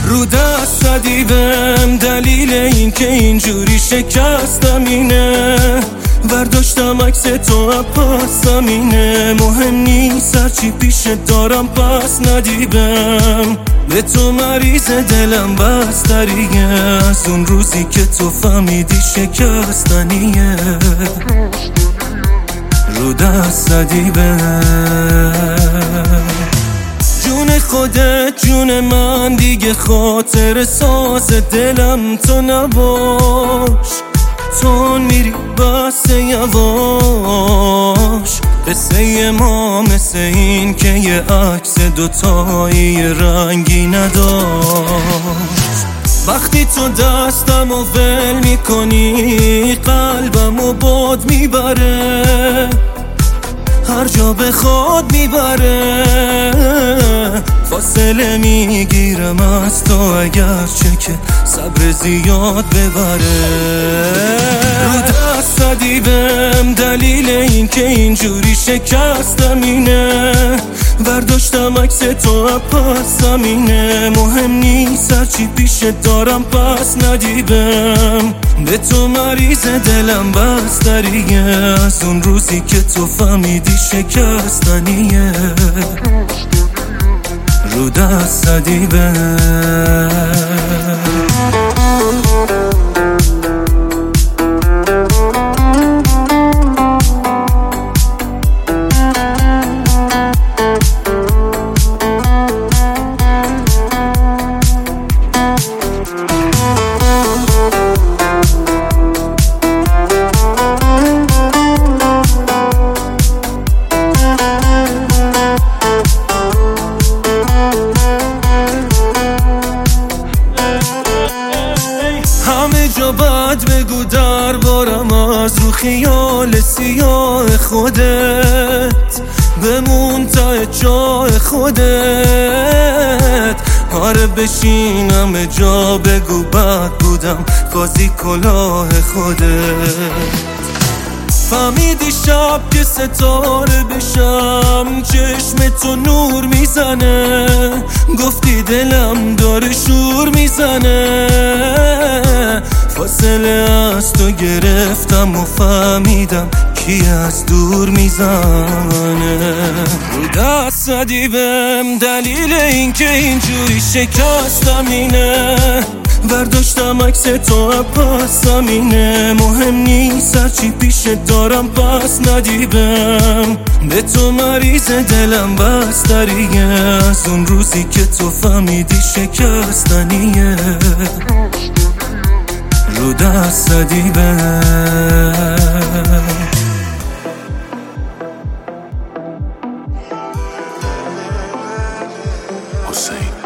رو دست ندیدم دلیل این که اینجوری شکستم اینه، برداشتم عکس تو پاسم اینه، مهم نیست هرچی پیش دارم پس ندیدم، به تو مریض دلم بستریه، از اون روزی که تو فهمیدی شکستنیه، رو دست ندیدم. جون خودت جون من دیگه خاطر ساز دلم تو نباش، تو میری بس یواش، قصه ما مثل این که یه عکس دوتایی رنگی نداشت، وقتی تو دستم و ول میکنی قلبم و باد میبره، هر جا بخواد میبره، فاصله میگیرم از تو اگرچه که صبر زیاد ببره، رو دست ندیدم دلیل این که اینجوری شکستم اینه، برداشتم عکس تو پاسم اینه، مهم نیست هرچی پیش دارم پس ندیدم، به تو مریض دلم بستریه، از اون روزی که تو فهمیدی شکستنیه، رو دست ندیدم. همه جا باید بگو دربارم از رو خیال سیاه خودت، بمون تا جای خودت، آره بشینم جا بگو بد بودم قاضی کلاه خودت، فهمیدی شب که ستاره بشم چشم تو نور میزنه، گفتی دلم داره شور میزنه، فاصله از تو گرفتم و فهمیدم کی از دور میزنه، رو دست ندیدم دلیل این که اینجوری شکستم اینه، برداشتم عکس تو پاسم اینه، مهم نیست هرچی پیش دارم پس ندیدم، به تو مریض دلم بستریه، از اون روزی که تو فهمیدی شکستنیه، رو دست ندیدم. حسین